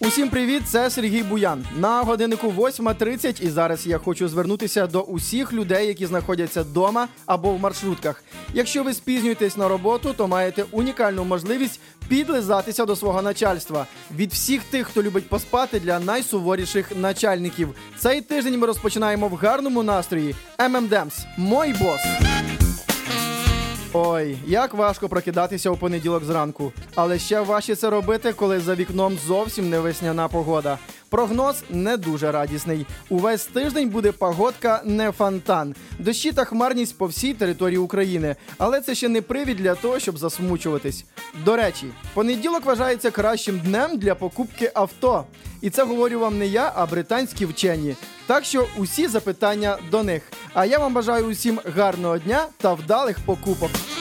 Усім привіт, це Сергій Буян. На годиннику 8:30 і зараз я хочу звернутися до усіх людей, які знаходяться вдома або в маршрутках. Якщо ви спізнюєтесь на роботу, то маєте унікальну можливість підлизатися до свого начальства. Від всіх тих, хто любить поспати, для найсуворіших начальників. Цей тиждень ми розпочинаємо в гарному настрої. M&M's – мой бос. Ой, як важко прокидатися у понеділок зранку. Але ще важче це робити, коли за вікном зовсім не весняна погода. Прогноз не дуже радісний. Увесь тиждень буде погодка не фонтан. Дощі та хмарність по всій території України. Але це ще не привід для того, щоб засмучуватись. До речі, понеділок вважається кращим днем для покупки авто. І це говорю вам не я, а британські вчені. Так що усі запитання до них. А я вам бажаю усім гарного дня та вдалих покупок.